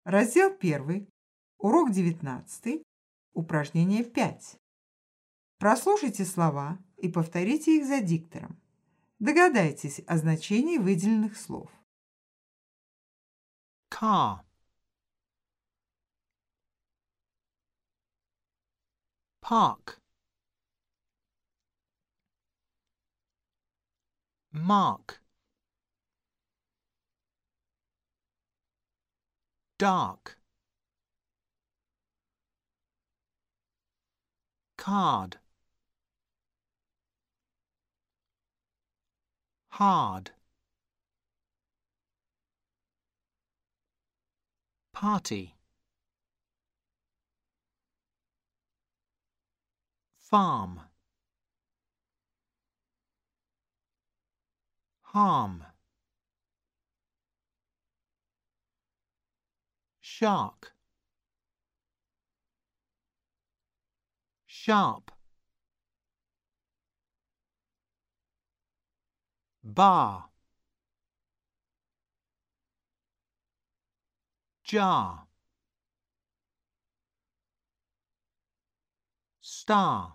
Раздел 1, урок 19, упражнение 5. Прослушайте слова и повторите их за диктором. Догадайтесь о значении выделенных слов. Car, park, mark, dark, card, hard, party, farm, harm, shark, sharp, bar, jar, star,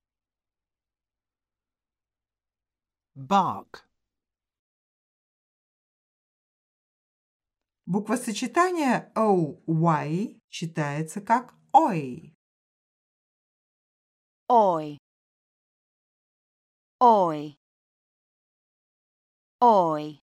bark. Буквосочетание OY читается как ой. Oi, oi, oi.